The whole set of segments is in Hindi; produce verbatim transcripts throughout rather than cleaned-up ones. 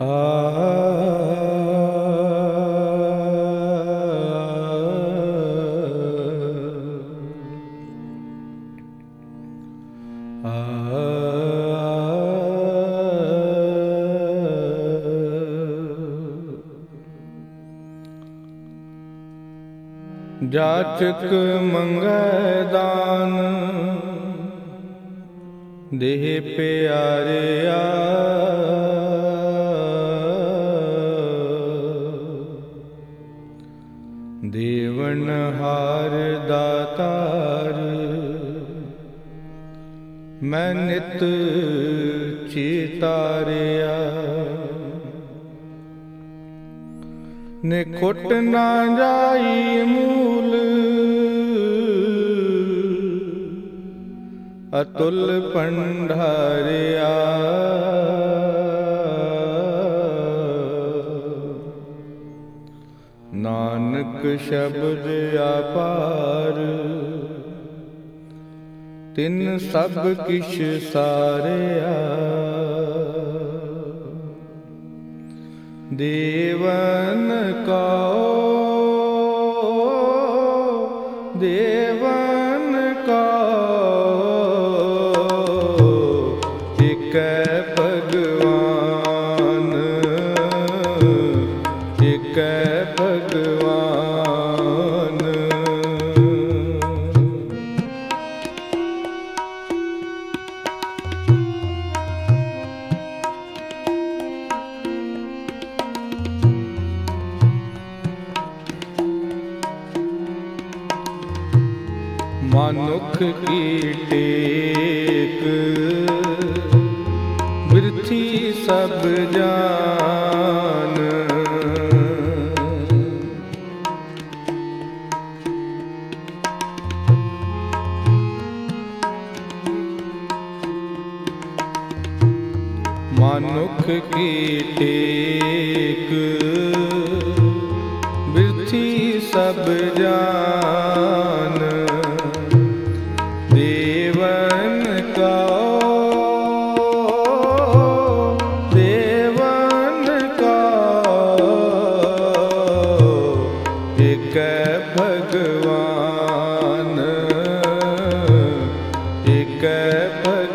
ਜਾਚਕ ਮੰਗੈ ਦਾਨ ਦੇਹ ਪਿਆਰਿਆ, ਦੇਵਨ ਹਾਰ ਦਾਤਾਰ ਮੈਂ ਨਿਤ ਚਿਤਾਰਿਆ। ਨਿਖੁੱਟ ਨਾ ਜਾਈ ਮੂਲ ਅਤੁਲ ਭੰਡਾਰਿਆ, ਨਾਨਕ ਸ਼ਬਦ ਆਪਾਰ ਤਿਨ ਸਭ ਕਿਛ ਸਾਰਿਆ। ਦੇਵਨ ਕਉ ਦੇਵਨ ਕਉ ਇਕੈ ਭਗਵਾਨ, ਇਕੈ ਭਗਵਾਨ। ਮਨੁੱਖ ਕੀ ਟੇਕ ਬਿਰਥੀ ਸਭ ਜਾਨ, ਮਨੁੱਖ ਕੀ ਟੇਕ ਬਿਰਥੀ ਸਭ ਜਾਨ। ਦੇਵਨ ਕਉ ਦੇਵਨ ਕਉ ਇਕੈ ਭਗਵਾਨ, ਇਕੈ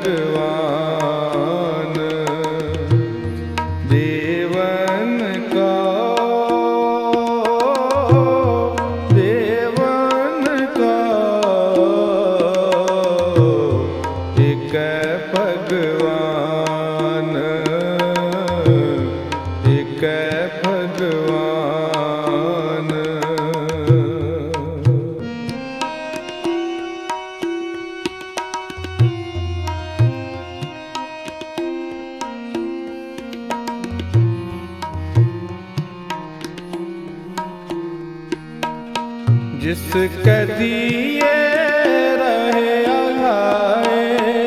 ਭਗਵਾਨ। ਦੇਵਨ ਕਉ ਦੇਵਨ ਕਉ ਇਕੈ ਭਗਵਾਨ, ਇਕੈ ਭਗਵਾਨ। ਜਿਸ ਕੈ ਦੀਏ ਰਹੇ ਆਘਾਏ,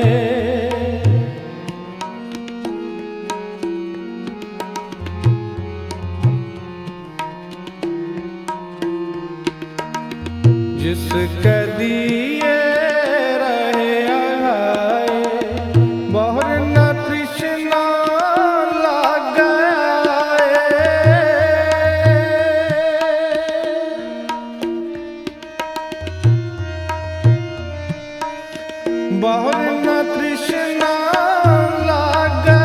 ਜਿਸ ਕੈ ਦੀਏ ਰਹੇ ਆਘਾਏ, ਬਹੁਰ ਨ ਤ੍ਰਿਸ਼ਨਾ ਲਾਗੈ। ਬਹੁਰ ਨ ਤ੍ਰਿਸ਼ਨਾ ਲਾਗੈ,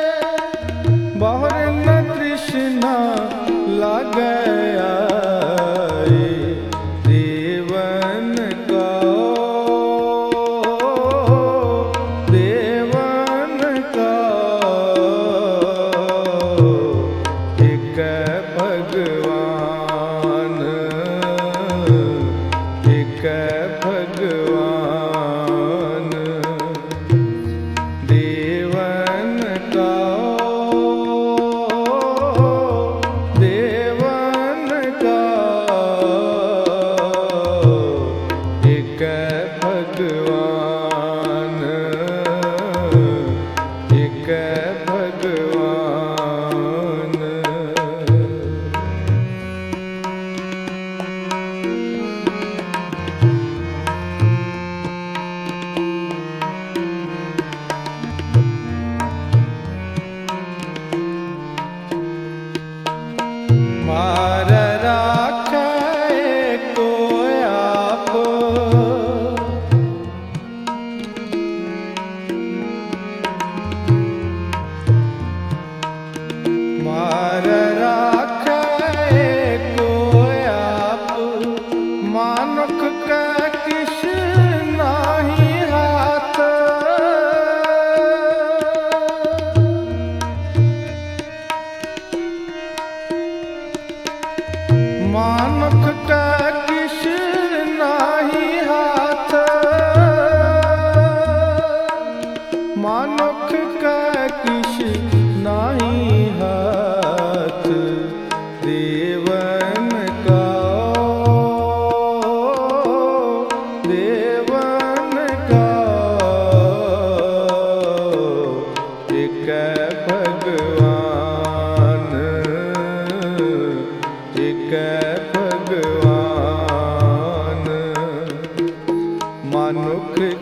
ਬਹੁਰ ਨ ਤ੍ਰਿਸ਼ਨਾ ਲਾਗੈ।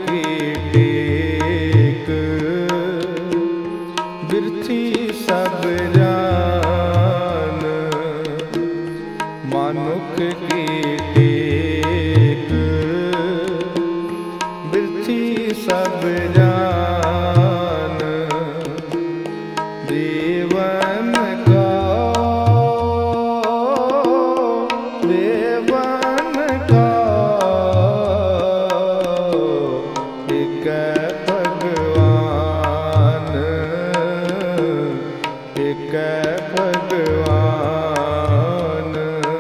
की टेक बिरथी सब जान, मानुख की टेक बिरथी सब जान। देवन का देवन का एक भगवान, एक भगवान।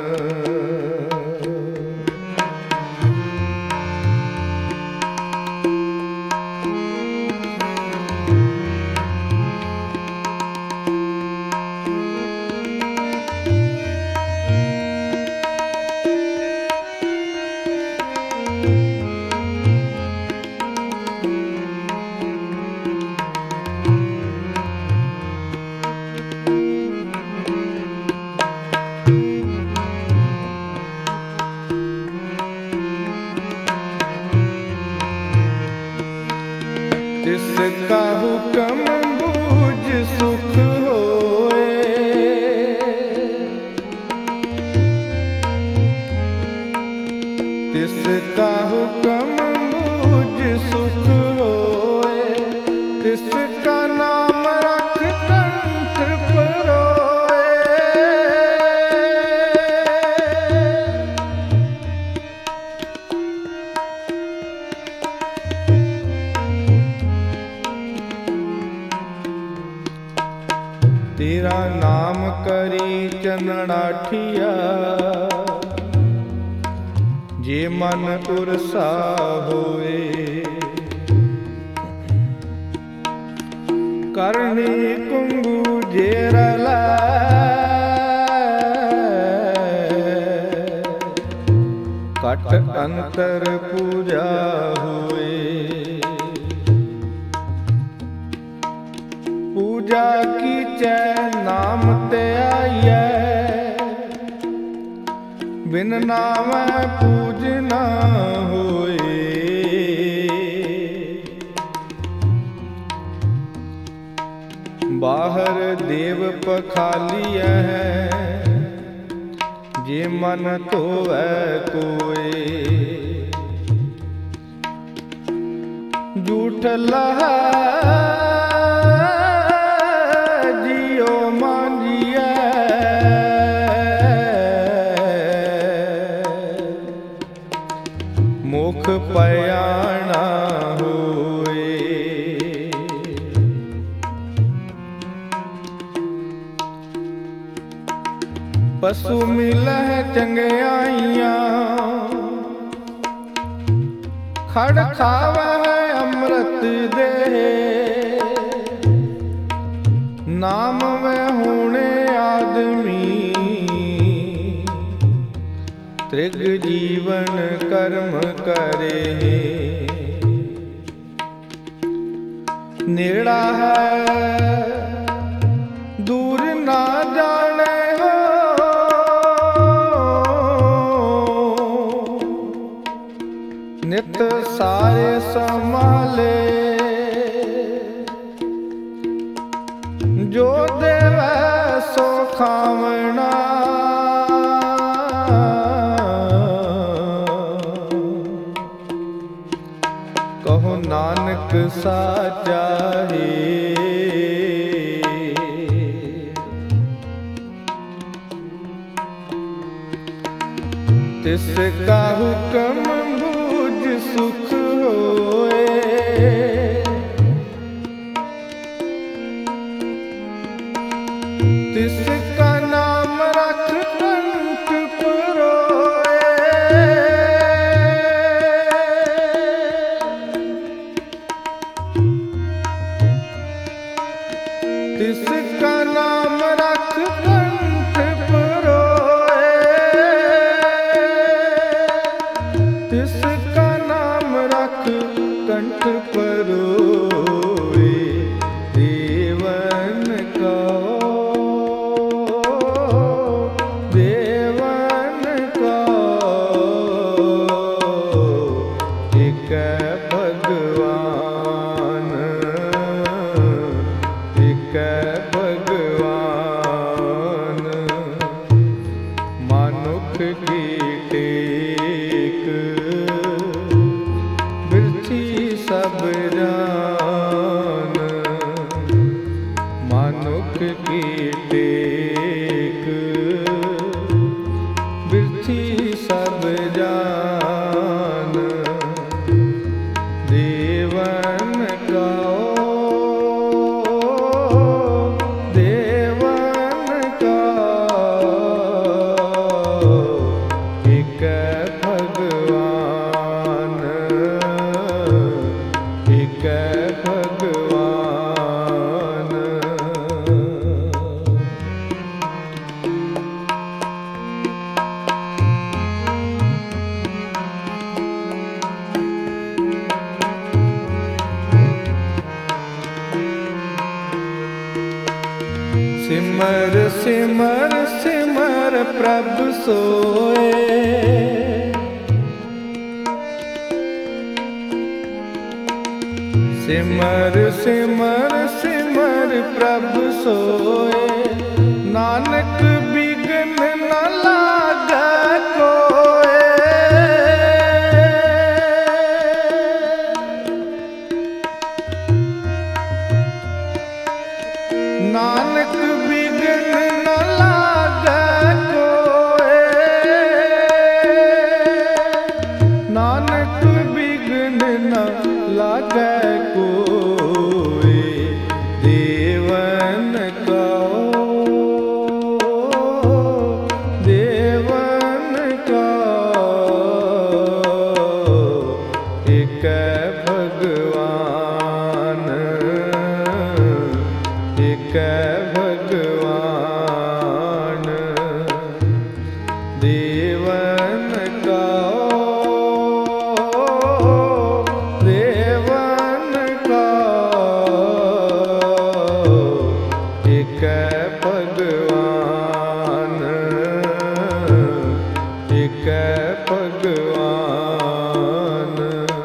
जिसका हुक्म बूझ सुख होए, जिसका हुक्म बूझ सुख होए, जिसका नाम रख कंठ परोए। तेरा नाम करी चनड़ाठिया, जे मन उरसा होए। करनी कुंभु जेरला, कट अंतर पूजा हुए। पूजा की चै नाम ते आइए, बिन नाम पूजना होए। बाहर देव पखालिया है, जे मन धोवै कोय। झूठ लहा जियो मांजिया, मुख पयाना होए। पशु मिलह चंगियाइयां, खड़ खावह अमृत दे। नाम में होने आदमी, त्रिग जीवन कर्म करे। नेड़ा है दूर ना जाने हो, नित सारे संभाले। जो देवै सो खावना, कहो नानक साचा है। तिसका हुक्म बूझ सुख होए, तिसका नाम रख कंठ परोए। तिसका नाम रख कंठ परोए, तिसका नाम रख कंठ परोए। देवन का देवन का एक भगवान। सब जान, मनुख की टेक बिरथी सब जान। देवन का देवन का एक भगवान, एक भगवान। सिमर सिमर सिमर प्रभु सोए, सिमर सिमर सिमर प्रभु सोए। नानक बिघ्न न लागै कोय, नानक बिघ्न न लागै कोय, नानक बिघ्न न लागै कोय। देवन का देवन का एक भगवान, एक भगवान। देवन का देवन का एक भगवान, एक भगवान।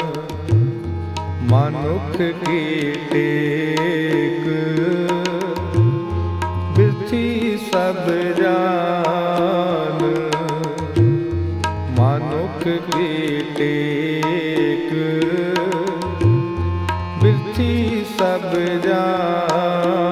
मनुख की टेक बिरथी सब जान, मनुख की टेक बिरथी सब जान।